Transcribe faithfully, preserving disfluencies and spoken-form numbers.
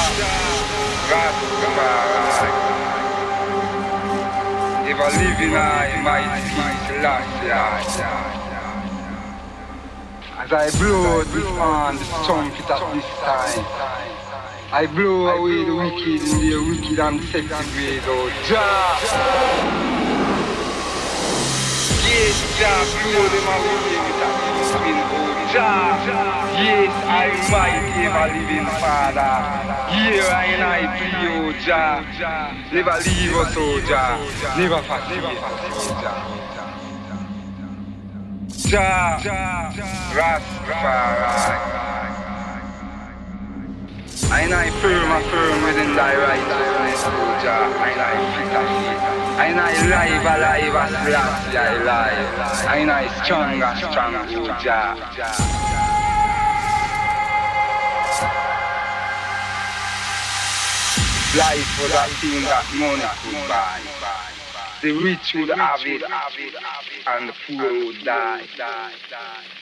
Rastafari. Ever living I might be last year. As I blow this on the trumpet at this time, I blow away the wicked in their wicked and sexy ways, oh Jah. Yes, Jah, blow them away with that spin, oh Jah. Yes, I might ever living Father. Here I and I pray, oh Jah. Never leave us, oh Jah. Never forsake us, oh Jah. Jah, Rastafari. I and I firm, I firm within thy righteousness, O Jah. I and I fit a fit. I and I live, alive, as last I live. I and I strong, as strong, O Jah. Life was a thing that money could buy. The rich would have it, and the poor would die.